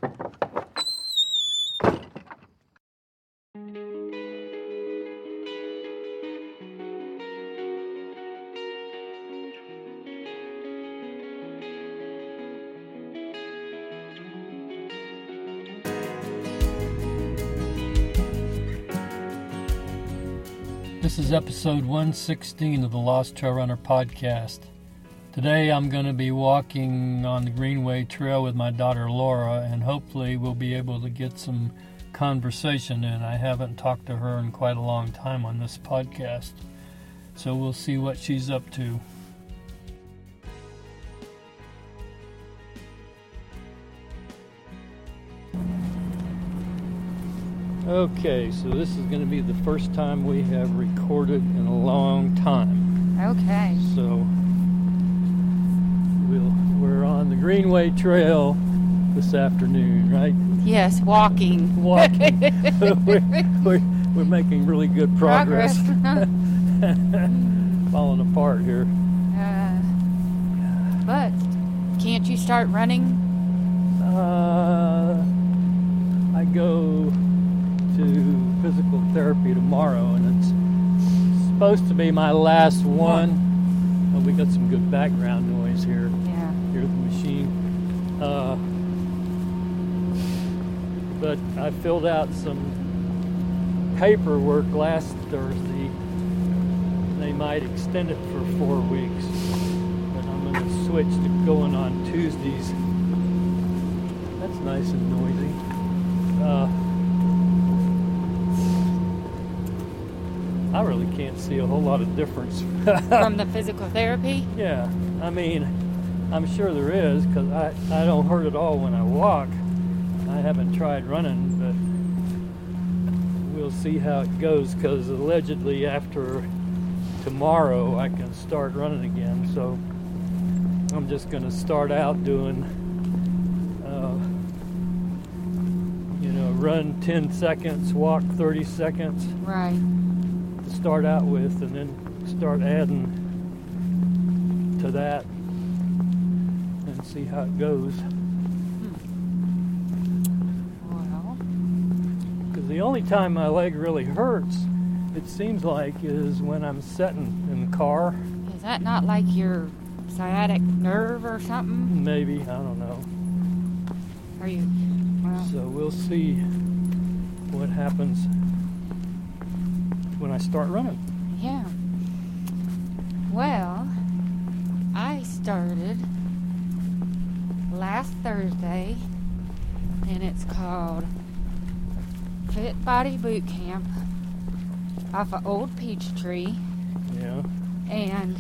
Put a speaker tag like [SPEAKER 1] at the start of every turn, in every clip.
[SPEAKER 1] This is episode 116 of the Lost Trail Runner podcast. Today I'm going to be walking on the Greenway Trail with my daughter Laura, and hopefully we'll be able to get some conversation in. I haven't talked to her in quite a long time on this podcast, so we'll see what she's up to. Okay, so this is going to be the first time we have recorded in a long time.
[SPEAKER 2] Okay.
[SPEAKER 1] So we're on the Greenway Trail this afternoon, right?
[SPEAKER 2] Yes, walking.
[SPEAKER 1] we're making really good progress. Falling apart here.
[SPEAKER 2] But can't you start running?
[SPEAKER 1] I go to physical therapy tomorrow, and it's supposed to be my last one. Well, we got some good background noise here.
[SPEAKER 2] Yeah.
[SPEAKER 1] Here's the machine. But I filled out some paperwork last Thursday. They might extend it for 4 weeks, but I'm going to switch to going on Tuesdays. That's nice and noisy. I really can't see a whole lot of difference.
[SPEAKER 2] From the physical therapy?
[SPEAKER 1] Yeah, I mean, I'm sure there is, because I don't hurt at all when I walk. I haven't tried running, but we'll see how it goes, because allegedly after tomorrow I can start running again. So I'm just going to start out doing, run 10 seconds, walk 30 seconds.
[SPEAKER 2] Right.
[SPEAKER 1] To start out with, and then start adding to that and see how it goes.
[SPEAKER 2] Well,
[SPEAKER 1] because the only time my leg really hurts, it seems like, is when I'm sitting in the car.
[SPEAKER 2] is that not like your sciatic nerve or something?
[SPEAKER 1] Maybe, I don't know.
[SPEAKER 2] Are you? Well,
[SPEAKER 1] So we'll see what happens when I start running.
[SPEAKER 2] yeah. Well, I started last Thursday, and it's called Fit Body Boot Camp off of Old Peachtree.
[SPEAKER 1] Yeah.
[SPEAKER 2] And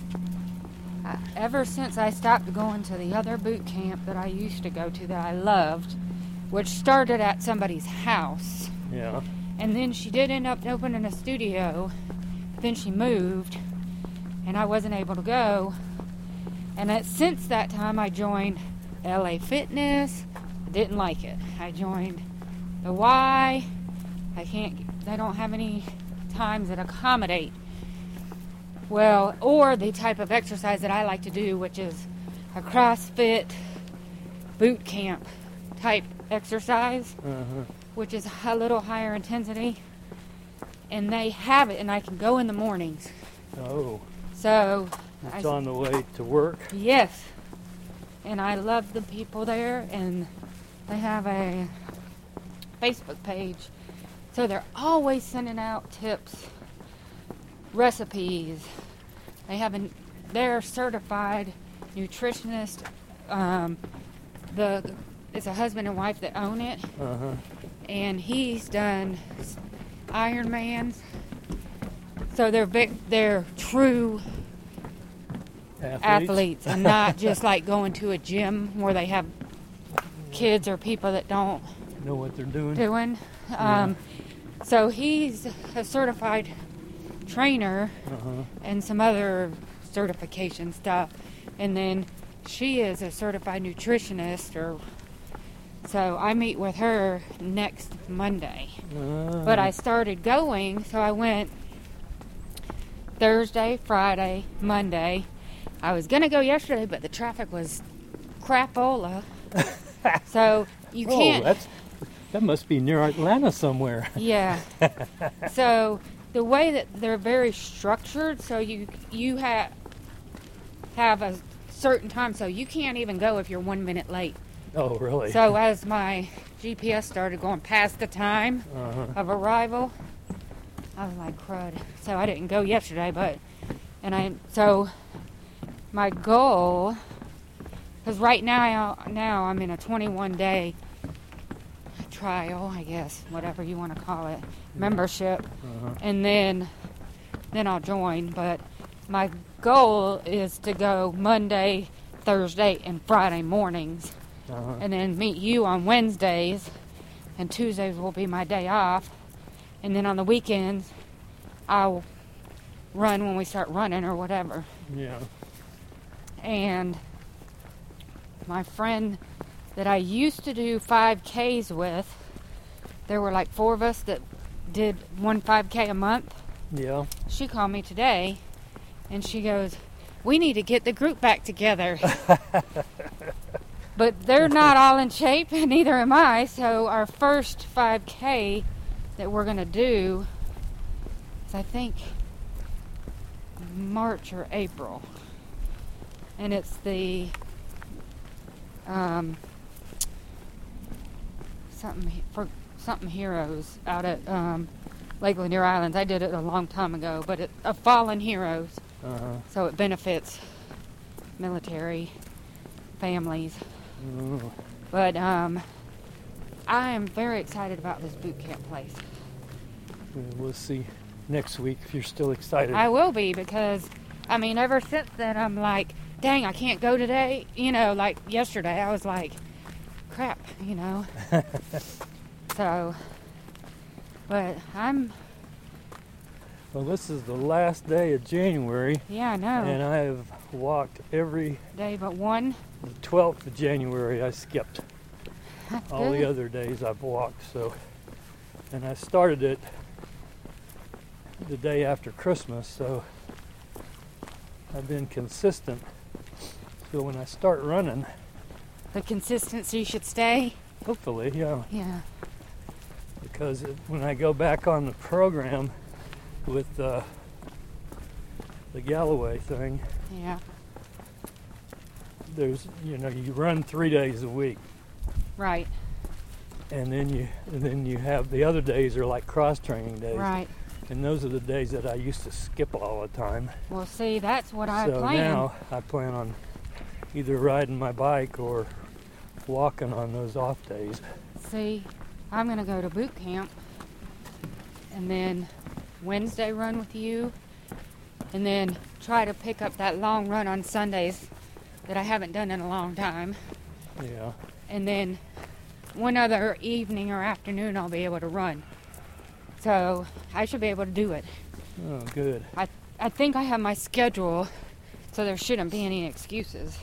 [SPEAKER 2] ever since I stopped going to the other boot camp that I used to go to that I loved, which started at somebody's house,
[SPEAKER 1] Yeah.
[SPEAKER 2] and then she did end up opening a studio, then she moved, and I wasn't able to go. And since that time, I joined LA Fitness. I didn't like it. I joined the Y. They don't have any times that accommodate. Well, or the type of exercise that I like to do, which is a CrossFit boot camp type exercise, which is a little higher intensity. And they have it, and I can go in the mornings.
[SPEAKER 1] Oh.
[SPEAKER 2] So
[SPEAKER 1] It's on the way to work.
[SPEAKER 2] Yes. And I love the people there, and they have a Facebook page. So they're always sending out tips, recipes. They're certified nutritionist. It's a husband and wife that own it. And he's done Ironmans. So they're true athletes and not just like going to a gym where they have kids or people that don't
[SPEAKER 1] know what they're doing.
[SPEAKER 2] So he's a certified trainer and some other certification stuff, and then she is a certified nutritionist. So I meet with her next Monday. But I started going, so I went Thursday, Friday, Monday. I was going to go yesterday, but the traffic was crapola. So You
[SPEAKER 1] Oh,
[SPEAKER 2] can't.
[SPEAKER 1] that must be near Atlanta somewhere.
[SPEAKER 2] Yeah. So the way that they're very structured, so you have a certain time, so you can't even go if you're 1 minute late.
[SPEAKER 1] Oh, really?
[SPEAKER 2] So as my GPS started going past the time of arrival, I was like, crud. So I didn't go yesterday, so my goal, because right now I'm in a 21-day trial, I guess, whatever you want to call it, membership, and then I'll join. But my goal is to go Monday, Thursday, and Friday mornings, and then meet you on Wednesdays, and Tuesdays will be my day off, and then on the weekends I'll run when we start running or whatever.
[SPEAKER 1] Yeah.
[SPEAKER 2] And my friend that I used to do 5Ks with, there were like 4 of us that did 1 5K a month.
[SPEAKER 1] Yeah.
[SPEAKER 2] She called me today and she goes, we need to get the group back together. But they're not all in shape, and neither am I. So our first 5K that we're going to do is, I think, March or April. And it's the something Heroes out at Lake Lanier Islands. I did it a long time ago, but it's a Fallen Heroes. So it benefits military families. But I am very excited about this boot camp place.
[SPEAKER 1] We'll see next week if you're still excited.
[SPEAKER 2] I will be, because I mean, ever since then I'm like, dang, I can't go today. Like yesterday I was like, crap, So, but
[SPEAKER 1] Well, this is the last day of January.
[SPEAKER 2] Yeah, I know.
[SPEAKER 1] And I have walked every
[SPEAKER 2] day but one.
[SPEAKER 1] The 12th of January I skipped.
[SPEAKER 2] That's
[SPEAKER 1] all
[SPEAKER 2] good.
[SPEAKER 1] the other days I've walked. And I started it the day after Christmas, so I've been consistent. So when I start running,
[SPEAKER 2] the consistency should stay.
[SPEAKER 1] Hopefully, yeah.
[SPEAKER 2] Yeah.
[SPEAKER 1] Because when I go back on the program with the Galloway thing,
[SPEAKER 2] yeah,
[SPEAKER 1] there's you run 3 days a week,
[SPEAKER 2] right?
[SPEAKER 1] And then you have the other days are like cross training days,
[SPEAKER 2] right?
[SPEAKER 1] And those are the days that I used to skip all the time.
[SPEAKER 2] Well, see, that's what I plan.
[SPEAKER 1] So now I plan on either riding my bike or walking on those off days.
[SPEAKER 2] See, I'm gonna go to boot camp and then Wednesday run with you, and then try to pick up that long run on Sundays that I haven't done in a long time.
[SPEAKER 1] Yeah.
[SPEAKER 2] And then one other evening or afternoon I'll be able to run. So I should be able to do it.
[SPEAKER 1] Oh, good.
[SPEAKER 2] I think I have my schedule, so there shouldn't be any excuses.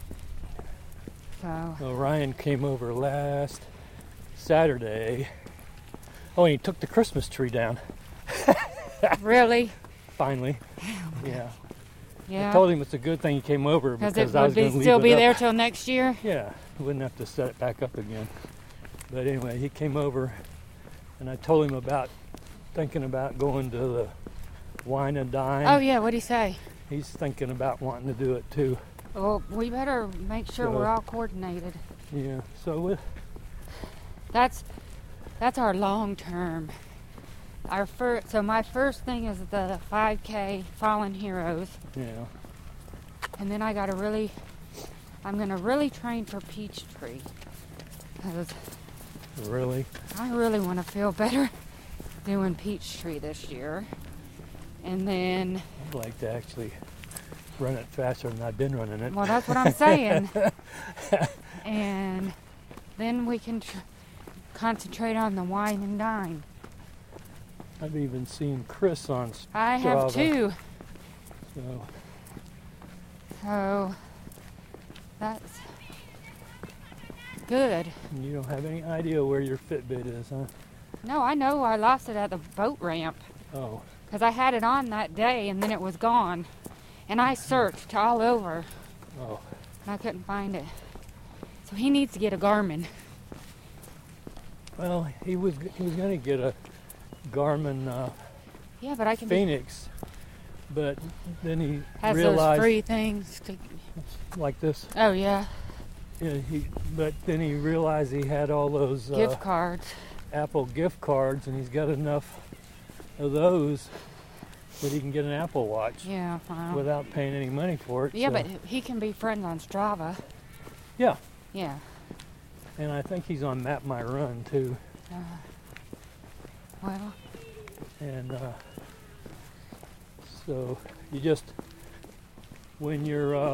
[SPEAKER 2] So.
[SPEAKER 1] Well, Ryan came over last Saturday. Oh, and he took the Christmas tree down.
[SPEAKER 2] Really?
[SPEAKER 1] Finally. Yeah.
[SPEAKER 2] Yeah.
[SPEAKER 1] I told him it's a good thing he came over because I was going to leave it
[SPEAKER 2] still be
[SPEAKER 1] up.
[SPEAKER 2] there till next year?
[SPEAKER 1] Yeah. Wouldn't have to set it back up again. But anyway, he came over and I told him about thinking about going to the Wine and Dine.
[SPEAKER 2] Oh, yeah. What'd he say?
[SPEAKER 1] He's thinking about wanting to do it too.
[SPEAKER 2] Well, we better make sure we're all coordinated.
[SPEAKER 1] Yeah. So
[SPEAKER 2] that's our long term. So my first thing is the 5K Fallen Heroes.
[SPEAKER 1] Yeah.
[SPEAKER 2] And then I'm gonna really train for Peachtree.
[SPEAKER 1] Really?
[SPEAKER 2] I really want to feel better doing Peachtree this year. And then
[SPEAKER 1] I'd like to actually run it faster than I've been running it.
[SPEAKER 2] Well, that's what I'm saying. And then we can concentrate on the Wine and Dine.
[SPEAKER 1] I've even seen Chris on Strava.
[SPEAKER 2] I have too.
[SPEAKER 1] So
[SPEAKER 2] that's good.
[SPEAKER 1] You don't have any idea where your Fitbit is, huh?
[SPEAKER 2] No, I know I lost it at the boat ramp.
[SPEAKER 1] Oh.
[SPEAKER 2] Because I had it on that day and then it was gone. And I searched all over.
[SPEAKER 1] Oh.
[SPEAKER 2] And I couldn't find it. So he needs to get a Garmin.
[SPEAKER 1] Well, he was going to get a Garmin
[SPEAKER 2] Yeah, but I can
[SPEAKER 1] Phoenix, but then he
[SPEAKER 2] has
[SPEAKER 1] realized
[SPEAKER 2] those free things to.
[SPEAKER 1] like this.
[SPEAKER 2] Oh yeah,
[SPEAKER 1] Yeah, but then he realized he had all those
[SPEAKER 2] gift cards.
[SPEAKER 1] Apple gift cards, and he's got enough of those that he can get an Apple Watch
[SPEAKER 2] Yeah. Wow.
[SPEAKER 1] without paying any money for it.
[SPEAKER 2] Yeah,
[SPEAKER 1] so-
[SPEAKER 2] but he can be friends on Strava.
[SPEAKER 1] Yeah.
[SPEAKER 2] Yeah.
[SPEAKER 1] And I think he's on Map My Run too.
[SPEAKER 2] Well,
[SPEAKER 1] And so you just, when you're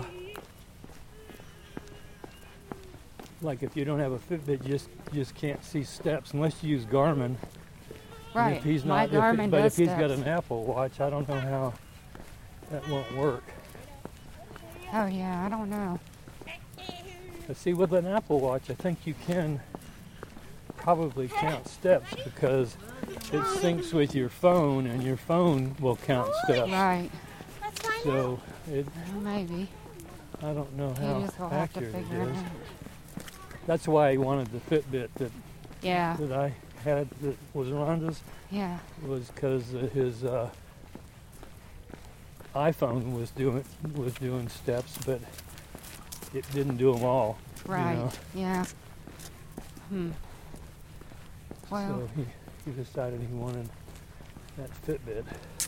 [SPEAKER 1] like if you don't have a Fitbit, you just can't see steps unless you use Garmin. And
[SPEAKER 2] right.
[SPEAKER 1] If he's
[SPEAKER 2] My
[SPEAKER 1] not,
[SPEAKER 2] Garmin
[SPEAKER 1] but
[SPEAKER 2] does
[SPEAKER 1] if he's got
[SPEAKER 2] steps.
[SPEAKER 1] an Apple Watch, I don't know how that won't work.
[SPEAKER 2] Oh yeah, I don't know.
[SPEAKER 1] But see, with an Apple Watch, I think you can probably count steps because it syncs with your phone, and your phone will count steps.
[SPEAKER 2] Right.
[SPEAKER 1] So
[SPEAKER 2] Well, maybe.
[SPEAKER 1] I don't know
[SPEAKER 2] You
[SPEAKER 1] how
[SPEAKER 2] just will have to
[SPEAKER 1] accurate it
[SPEAKER 2] figure it
[SPEAKER 1] is.
[SPEAKER 2] out.
[SPEAKER 1] That's why I wanted the Fitbit
[SPEAKER 2] Yeah.
[SPEAKER 1] that I had that was Rhonda's,
[SPEAKER 2] Yeah.
[SPEAKER 1] was because his iPhone was doing steps, but it didn't do them all.
[SPEAKER 2] Right.
[SPEAKER 1] know.
[SPEAKER 2] Yeah. Well.
[SPEAKER 1] So he decided he wanted that Fitbit.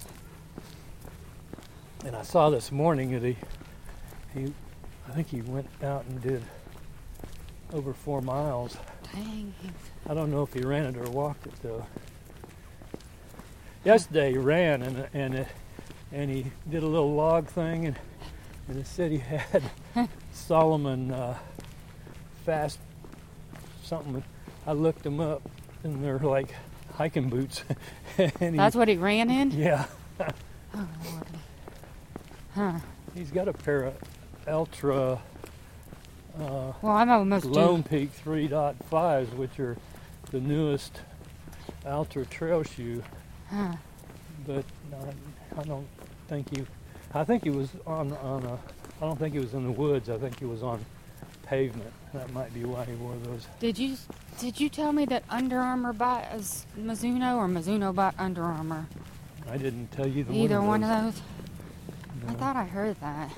[SPEAKER 1] And I saw this morning that I think he went out and did over 4 miles.
[SPEAKER 2] Dang.
[SPEAKER 1] I don't know if he ran it or walked it though. Yesterday he ran and he did a little log thing and it said he had Solomon fast something. I looked them up and they're like hiking boots. And
[SPEAKER 2] That's what he ran in?
[SPEAKER 1] yeah.
[SPEAKER 2] Oh, Lord. Huh.
[SPEAKER 1] He's got a pair of Ultra
[SPEAKER 2] Well, I'm almost
[SPEAKER 1] Lone
[SPEAKER 2] due.
[SPEAKER 1] Peak 3.5s, which are the newest Ultra trail shoe.
[SPEAKER 2] Huh.
[SPEAKER 1] But I don't think I think he was on a. I don't think he was in the woods. I think he was on pavement. That might be why he wore those.
[SPEAKER 2] Did you tell me that Under Armour buys Mizuno or Mizuno bought Under Armour?
[SPEAKER 1] I didn't tell you
[SPEAKER 2] Either one of
[SPEAKER 1] those.
[SPEAKER 2] those? I
[SPEAKER 1] No.
[SPEAKER 2] thought I heard that.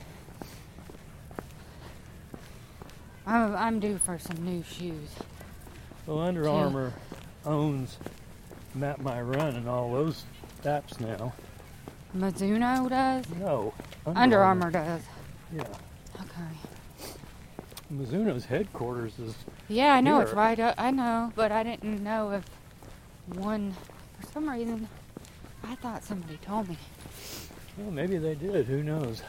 [SPEAKER 2] I'm due for some new shoes.
[SPEAKER 1] Well, Under
[SPEAKER 2] Yeah.
[SPEAKER 1] Armour owns Map My Run and all those apps now.
[SPEAKER 2] Mizuno does?
[SPEAKER 1] No,
[SPEAKER 2] Under Armour does.
[SPEAKER 1] Yeah,
[SPEAKER 2] Okay.
[SPEAKER 1] Mizuno's headquarters is.
[SPEAKER 2] Yeah, I know it's
[SPEAKER 1] Here.
[SPEAKER 2] right up. I know, but I didn't know if one, for some reason, I thought somebody told me.
[SPEAKER 1] Well, maybe they did. Who knows?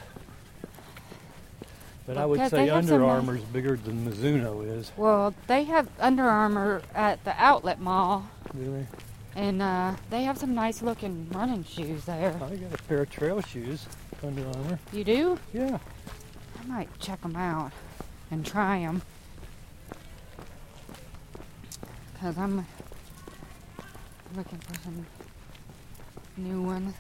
[SPEAKER 1] But I
[SPEAKER 2] Well,
[SPEAKER 1] would
[SPEAKER 2] 'cause
[SPEAKER 1] say
[SPEAKER 2] they have
[SPEAKER 1] Under
[SPEAKER 2] some,
[SPEAKER 1] Armour's bigger than Mizuno is.
[SPEAKER 2] Well, they have Under Armour at the outlet mall,
[SPEAKER 1] Really?
[SPEAKER 2] and they have some nice looking running shoes there.
[SPEAKER 1] I got a pair of trail shoes, Under Armour.
[SPEAKER 2] You do?
[SPEAKER 1] Yeah.
[SPEAKER 2] I might check them out and try them. Because I'm looking for some new ones.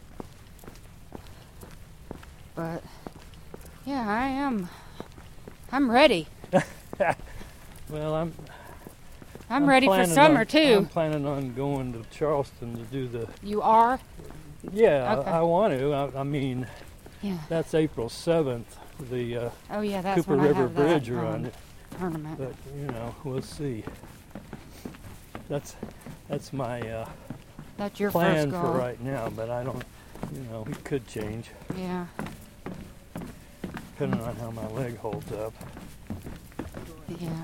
[SPEAKER 2] But, yeah, I am. I'm ready.
[SPEAKER 1] Well,
[SPEAKER 2] I'm ready for
[SPEAKER 1] planning
[SPEAKER 2] summer,
[SPEAKER 1] I'm
[SPEAKER 2] too.
[SPEAKER 1] planning on going to Charleston to do the.
[SPEAKER 2] You are?
[SPEAKER 1] Yeah,
[SPEAKER 2] Okay.
[SPEAKER 1] I want to. I mean,
[SPEAKER 2] Yeah.
[SPEAKER 1] that's April 7th, the
[SPEAKER 2] Oh, yeah, that's
[SPEAKER 1] Cooper
[SPEAKER 2] when
[SPEAKER 1] River
[SPEAKER 2] I have
[SPEAKER 1] Bridge
[SPEAKER 2] that,
[SPEAKER 1] run.
[SPEAKER 2] tournament.
[SPEAKER 1] But we'll see. That's my
[SPEAKER 2] That's your
[SPEAKER 1] plan
[SPEAKER 2] first
[SPEAKER 1] for
[SPEAKER 2] goal.
[SPEAKER 1] right now. But I don't. It could change
[SPEAKER 2] Yeah.
[SPEAKER 1] depending on how my leg holds up.
[SPEAKER 2] Yeah.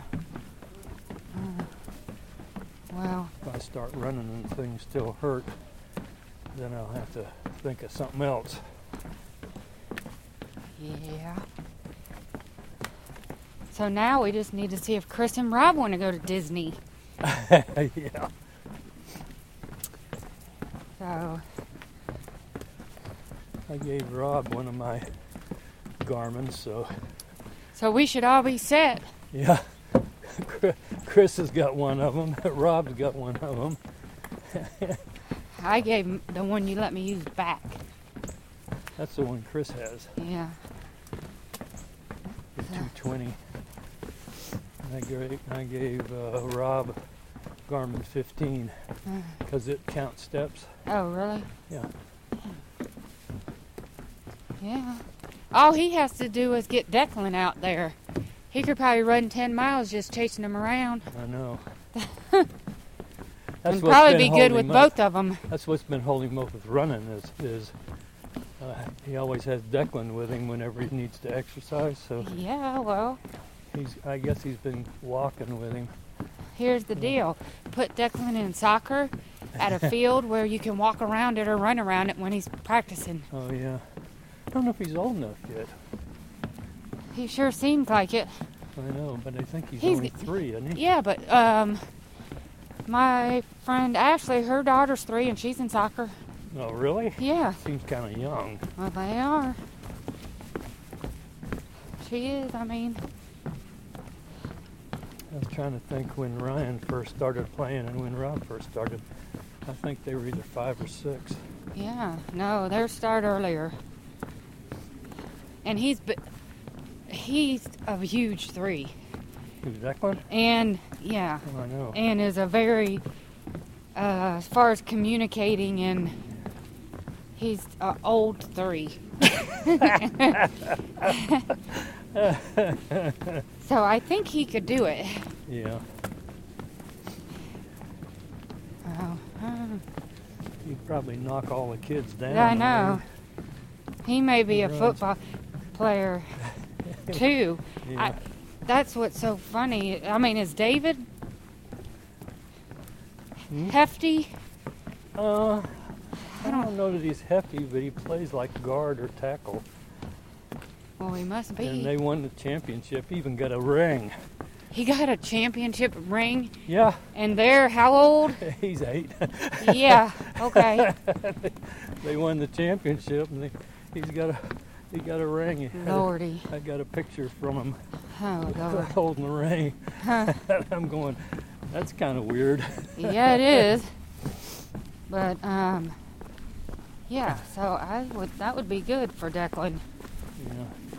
[SPEAKER 2] Well,
[SPEAKER 1] If I start running and things still hurt, then I'll have to think of something else.
[SPEAKER 2] yeah. So now we just need to see if Chris and Rob want to go to Disney.
[SPEAKER 1] Yeah.
[SPEAKER 2] So,
[SPEAKER 1] I gave Rob one of my Garmins, so
[SPEAKER 2] we should all be set.
[SPEAKER 1] yeah. Chris has got one of them. Rob's got one of them.
[SPEAKER 2] I gave him the one you let me use back.
[SPEAKER 1] That's the one Chris has,
[SPEAKER 2] Yeah.
[SPEAKER 1] the 220. I gave Rob Garmin 15 because it counts steps.
[SPEAKER 2] Oh, really?
[SPEAKER 1] Yeah.
[SPEAKER 2] Yeah. All he has to do is get Declan out there. He could probably run 10 miles just chasing him around.
[SPEAKER 1] I know.
[SPEAKER 2] And probably be good with both of them.
[SPEAKER 1] That's what's been holding him up with running is he always has Declan with him whenever he needs to exercise. So
[SPEAKER 2] yeah, well,
[SPEAKER 1] I guess he's been walking with him.
[SPEAKER 2] Here's the deal. Put Declan in soccer at a field where you can walk around it or run around it when he's practicing.
[SPEAKER 1] Oh, yeah. I don't know if he's old enough yet.
[SPEAKER 2] He sure seems like it.
[SPEAKER 1] I know, but I think he's only 3, isn't he?
[SPEAKER 2] Yeah, but my friend Ashley, her daughter's 3 and she's in soccer.
[SPEAKER 1] Oh, really?
[SPEAKER 2] Yeah.
[SPEAKER 1] Seems kind of young.
[SPEAKER 2] Well, they are. She is, I mean.
[SPEAKER 1] I was trying to think when Ryan first started playing and when Rob first started. I think they were either 5 or 6.
[SPEAKER 2] Yeah, no, theirs started earlier. And he's a huge 3.
[SPEAKER 1] Who's Declan?
[SPEAKER 2] And, yeah.
[SPEAKER 1] Oh, I know.
[SPEAKER 2] And is a very, as far as communicating, and he's an old 3. So I think he could do it.
[SPEAKER 1] Yeah.
[SPEAKER 2] Oh,
[SPEAKER 1] He'd probably knock all the kids down.
[SPEAKER 2] I know. He may be a football player, too.
[SPEAKER 1] Yeah.
[SPEAKER 2] That's what's so funny. I mean, is David hefty?
[SPEAKER 1] I don't know that he's hefty, but he plays like guard or tackle.
[SPEAKER 2] Well, he must be.
[SPEAKER 1] And they won the championship, even got a ring.
[SPEAKER 2] He got a championship ring?
[SPEAKER 1] Yeah.
[SPEAKER 2] And they're how old?
[SPEAKER 1] He's 8.
[SPEAKER 2] Yeah, okay.
[SPEAKER 1] They won the championship, and he got a ring.
[SPEAKER 2] Lordy.
[SPEAKER 1] I got a picture from him
[SPEAKER 2] Oh, Lord.
[SPEAKER 1] holding the ring.
[SPEAKER 2] Huh.
[SPEAKER 1] I'm going, that's kind of weird.
[SPEAKER 2] Yeah, it is. But, yeah, so that would be good for Declan.
[SPEAKER 1] Yeah.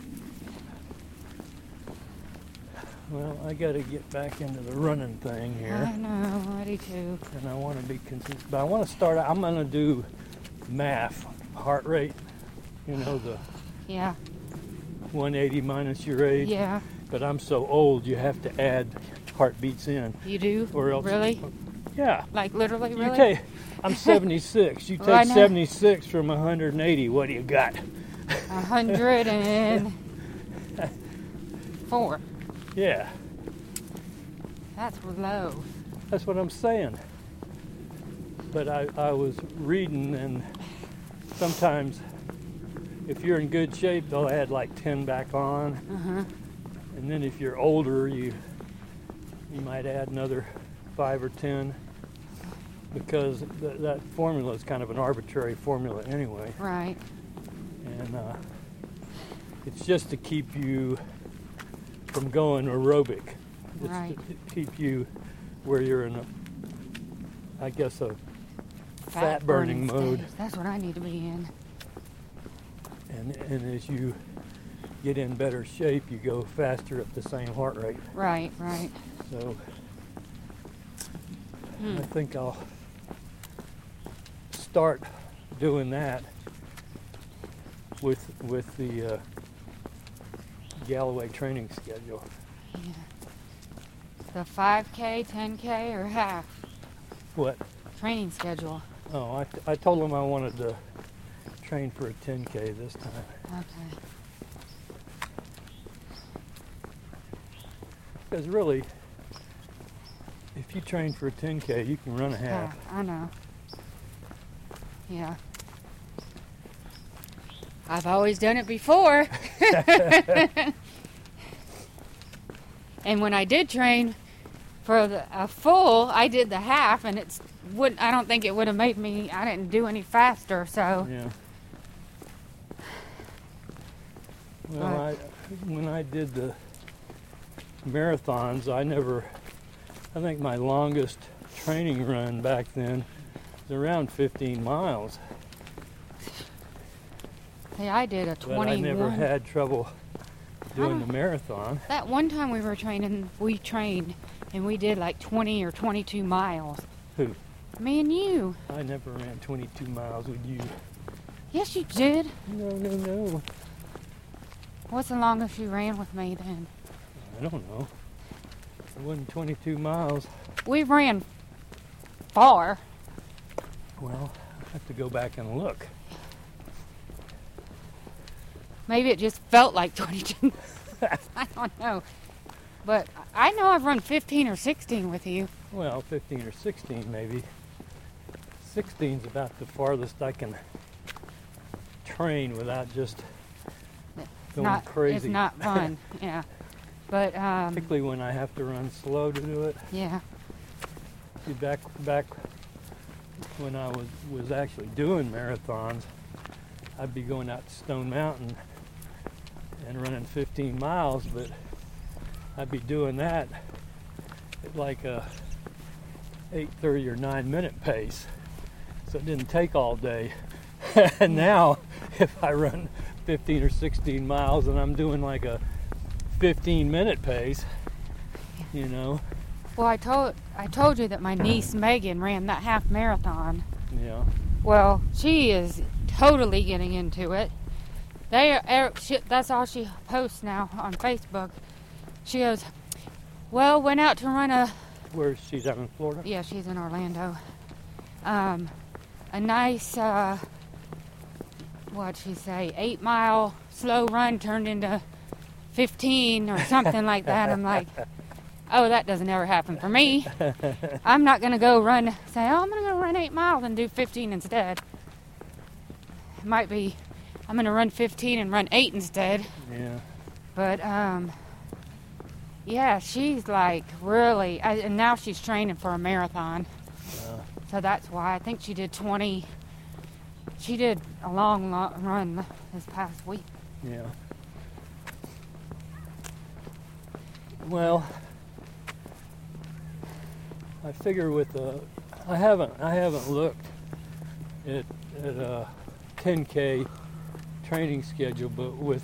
[SPEAKER 1] Well, I got to get back into the running thing here.
[SPEAKER 2] I know, I do too.
[SPEAKER 1] And I want to be consistent. But I want to start out, I'm going to do MAF, heart rate. You know, the
[SPEAKER 2] Yeah,
[SPEAKER 1] 180 minus your age.
[SPEAKER 2] yeah.
[SPEAKER 1] But I'm so old, you have to add heartbeats in.
[SPEAKER 2] You do?
[SPEAKER 1] Or else.
[SPEAKER 2] Really?
[SPEAKER 1] Yeah.
[SPEAKER 2] Like literally,
[SPEAKER 1] You
[SPEAKER 2] really?
[SPEAKER 1] take, I'm 76. You
[SPEAKER 2] Well, I
[SPEAKER 1] take
[SPEAKER 2] know.
[SPEAKER 1] 76 from 180. What do you got?
[SPEAKER 2] 104.
[SPEAKER 1] Yeah.
[SPEAKER 2] That's low.
[SPEAKER 1] That's what I'm saying. But I was reading, and sometimes if you're in good shape, they'll add like 10 back on.
[SPEAKER 2] Uh-huh.
[SPEAKER 1] And then if you're older, you might add another 5 or 10, because that formula is kind of an arbitrary formula anyway.
[SPEAKER 2] Right.
[SPEAKER 1] And it's just to keep you from going aerobic. It's
[SPEAKER 2] Right.
[SPEAKER 1] to keep you where you're in a fat burning mode.
[SPEAKER 2] stage. That's what I need to be in.
[SPEAKER 1] And as you get in better shape, you go faster at the same heart rate.
[SPEAKER 2] Right, right.
[SPEAKER 1] So I think I'll start doing that with the Galloway training schedule.
[SPEAKER 2] Yeah. The 5K, 10K, or half
[SPEAKER 1] What?
[SPEAKER 2] training schedule.
[SPEAKER 1] Oh, I told them I wanted to train for a 10K this time.
[SPEAKER 2] Okay.
[SPEAKER 1] Because really, if you train for a 10K, you can run a half.
[SPEAKER 2] I know. Yeah. I've always done it before. And when I did train for a full, I did the half, and I don't think it would have made me, I didn't do any faster, so.
[SPEAKER 1] Yeah. Well, when I did the marathons, I think my longest training run back then was around 15 miles.
[SPEAKER 2] Hey, I did a 21.
[SPEAKER 1] But I never had trouble doing the marathon.
[SPEAKER 2] That one time we trained and we did like 20 or 22 miles.
[SPEAKER 1] Who?
[SPEAKER 2] Me and you.
[SPEAKER 1] I never ran 22 miles with you.
[SPEAKER 2] Yes, you did.
[SPEAKER 1] No.
[SPEAKER 2] What's the longest you ran with me then?
[SPEAKER 1] I don't know. It wasn't 22 miles.
[SPEAKER 2] We ran far.
[SPEAKER 1] Well, I have to go back and look.
[SPEAKER 2] Maybe it just felt like 22. I don't know. But I know I've run 15 or 16 with you.
[SPEAKER 1] Well, 15 or 16 maybe. 16's about the farthest I can train without just going crazy.
[SPEAKER 2] It's not fun, yeah. But
[SPEAKER 1] particularly when I have to run slow to do it.
[SPEAKER 2] yeah.
[SPEAKER 1] See, back when I was actually doing marathons, I'd be going out to Stone Mountain and running 15 miles, but I'd be doing that at like a 8:30 or 9-minute pace, so it didn't take all day. And now, if I run 15 or 16 miles and I'm doing like a 15-minute pace, you know.
[SPEAKER 2] Well, I told you that my niece Megan ran that half marathon.
[SPEAKER 1] Yeah.
[SPEAKER 2] Well, she is totally getting into it. That's all she posts now on Facebook. She goes, well, went out to run a...
[SPEAKER 1] Where is she, down in Florida?
[SPEAKER 2] Yeah, she's in Orlando. A nice, what'd she say, 8-mile slow run turned into 15 or something like that. I'm like, oh, that doesn't ever happen for me. I'm not going to go run, say, oh, I'm going to go run 8 miles and do 15 instead. It might be, I'm going to run 15 and run 8 instead.
[SPEAKER 1] Yeah.
[SPEAKER 2] But, yeah, she's like really, and now she's training for a marathon. So that's why I think she did 20. She did a long run this past week.
[SPEAKER 1] Yeah. Well, I figure with I haven't looked at a 10K training schedule, but with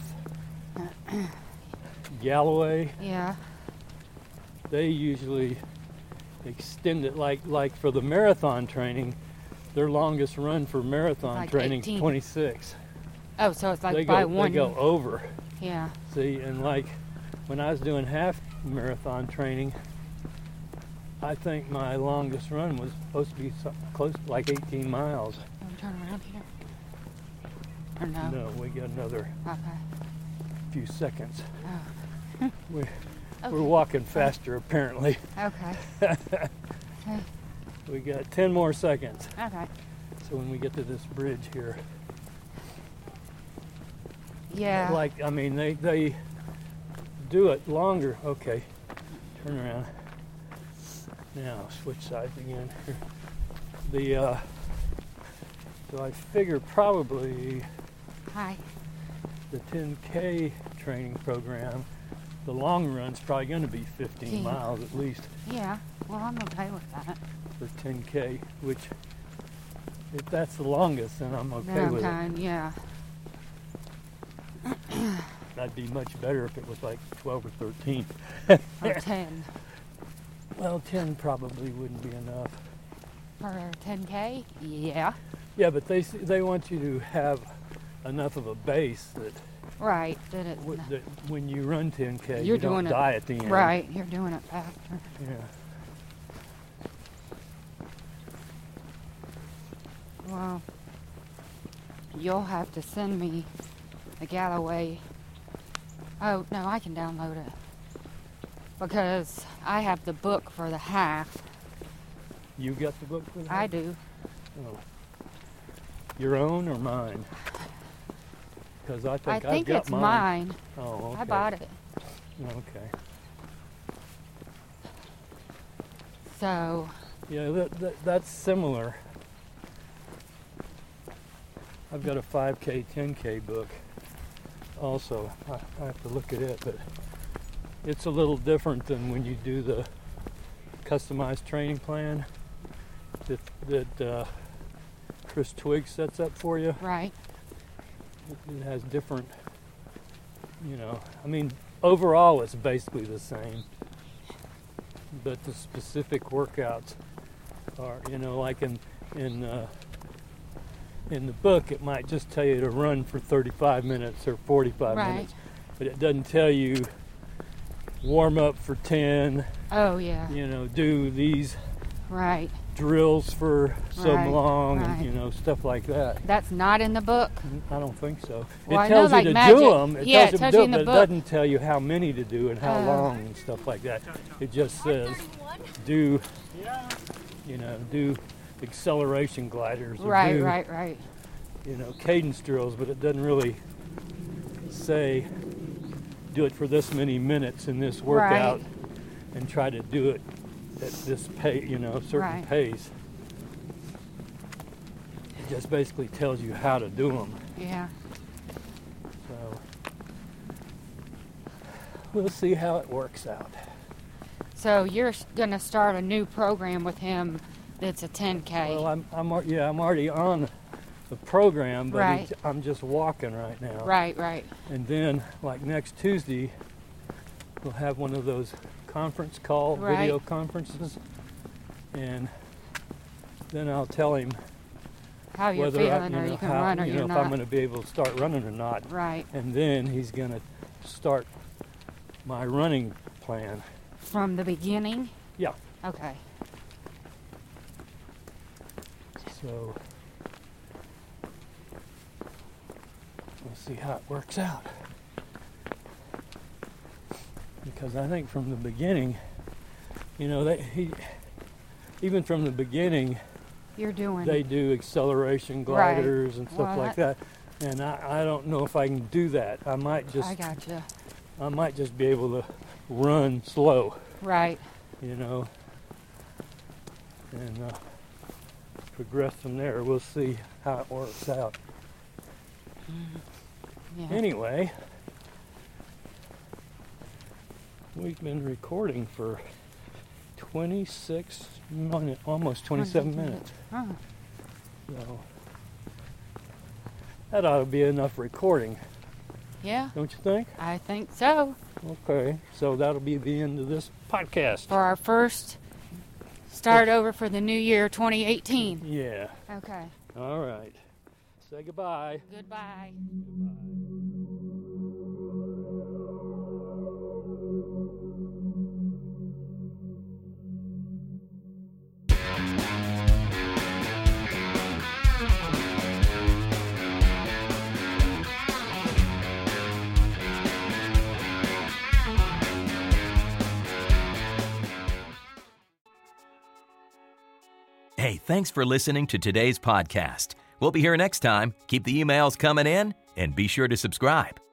[SPEAKER 1] Galloway,
[SPEAKER 2] Yeah.
[SPEAKER 1] they usually extend it like for the marathon training. Their longest run for marathon
[SPEAKER 2] Like
[SPEAKER 1] training
[SPEAKER 2] 18.
[SPEAKER 1] 26.
[SPEAKER 2] Oh, so it's like
[SPEAKER 1] They
[SPEAKER 2] by
[SPEAKER 1] go
[SPEAKER 2] one.
[SPEAKER 1] they go over.
[SPEAKER 2] Yeah.
[SPEAKER 1] See, and like when I was doing half marathon training, I think my longest run was supposed to be close to like 18 miles.
[SPEAKER 2] Can we turn around here? Or no?
[SPEAKER 1] No, we got another
[SPEAKER 2] Okay.
[SPEAKER 1] few seconds.
[SPEAKER 2] Oh.
[SPEAKER 1] We're
[SPEAKER 2] Okay.
[SPEAKER 1] walking faster apparently.
[SPEAKER 2] Okay. Okay.
[SPEAKER 1] We got 10 more seconds.
[SPEAKER 2] Okay.
[SPEAKER 1] So when we get to this bridge here,
[SPEAKER 2] Yeah.
[SPEAKER 1] like I mean they do it longer. Okay, turn around. Now switch sides again. So I figure probably
[SPEAKER 2] Hi.
[SPEAKER 1] the 10K training program, the long run's probably going to be 15 miles at least
[SPEAKER 2] Yeah. Well, I'm okay with that.
[SPEAKER 1] for 10K, which if that's the longest, then I'm okay with it.
[SPEAKER 2] Yeah.
[SPEAKER 1] That'd be much better if it was like 12 or 13.
[SPEAKER 2] Or 10.
[SPEAKER 1] Well, 10 probably wouldn't be enough.
[SPEAKER 2] For 10K? Yeah.
[SPEAKER 1] Yeah, but they want you to have enough of a base that,
[SPEAKER 2] Right. That it's
[SPEAKER 1] that when you run 10K,
[SPEAKER 2] You're
[SPEAKER 1] you don't
[SPEAKER 2] doing it-
[SPEAKER 1] die at the end.
[SPEAKER 2] right. You're doing it faster.
[SPEAKER 1] Yeah.
[SPEAKER 2] Well, you'll have to send me the Galloway. Oh, no, I can download it. Because I have the book for the half.
[SPEAKER 1] You got the book for that?
[SPEAKER 2] I do.
[SPEAKER 1] Oh. Your own or mine? Because I think I've got
[SPEAKER 2] it's mine.
[SPEAKER 1] Oh, okay.
[SPEAKER 2] I bought it.
[SPEAKER 1] Okay.
[SPEAKER 2] So,
[SPEAKER 1] Yeah, that's similar. I've got a 5K, 10K book also. I have to look at it, but it's a little different than when you do the customized training plan that Chris Twigg sets up for you.
[SPEAKER 2] right.
[SPEAKER 1] It has different, I mean, overall it's basically the same. but the specific workouts are, like in the book, it might just tell you to run for 35 minutes or 45 minutes, but it doesn't tell you warm up for 10.
[SPEAKER 2] Oh, yeah.
[SPEAKER 1] Do these drills for so long, and stuff like that.
[SPEAKER 2] That's not in the book?
[SPEAKER 1] I don't think so.
[SPEAKER 2] Well,
[SPEAKER 1] it tells you to
[SPEAKER 2] magic.
[SPEAKER 1] do them. It tells you to do them, but it
[SPEAKER 2] book.
[SPEAKER 1] doesn't tell you how many to do and how long and stuff like that. It just says do acceleration gliders. Or
[SPEAKER 2] Right.
[SPEAKER 1] Cadence drills, but it doesn't really say do it for this many minutes in this workout and try to do it at this pace, certain pace. It just basically tells you how to do them.
[SPEAKER 2] Yeah.
[SPEAKER 1] So we'll see how it works out.
[SPEAKER 2] So you're going to start a new program with him that's a 10K.
[SPEAKER 1] Well, I'm already on the program, but I'm just walking right now.
[SPEAKER 2] Right.
[SPEAKER 1] And then, like next Tuesday, we'll have one of those conference call video conferences, and then I'll tell him
[SPEAKER 2] how you're feeling, or you can run or you're not.
[SPEAKER 1] If I'm going to be able to start running or not.
[SPEAKER 2] Right.
[SPEAKER 1] And then he's going to start my running plan.
[SPEAKER 2] From the beginning?
[SPEAKER 1] Yeah.
[SPEAKER 2] Okay.
[SPEAKER 1] So we'll see how it works out. Because I think from the beginning, even from the beginning, they do acceleration gliders and stuff like that. And I don't know if I can do that. I might just be able to run slow.
[SPEAKER 2] Right.
[SPEAKER 1] And progress from there. We'll see how it works out.
[SPEAKER 2] Yeah.
[SPEAKER 1] Anyway, we've been recording for 26 minutes, almost 27 minutes.
[SPEAKER 2] Huh.
[SPEAKER 1] So that ought to be enough recording.
[SPEAKER 2] Yeah.
[SPEAKER 1] Don't you think?
[SPEAKER 2] I think so.
[SPEAKER 1] Okay, so that'll be the end of this podcast.
[SPEAKER 2] For our first start over for the new year, 2018.
[SPEAKER 1] Yeah.
[SPEAKER 2] Okay.
[SPEAKER 1] All right. Say goodbye.
[SPEAKER 2] Goodbye.
[SPEAKER 3] Hey, thanks for listening to today's podcast. We'll be here next time. Keep the emails coming in and be sure to subscribe.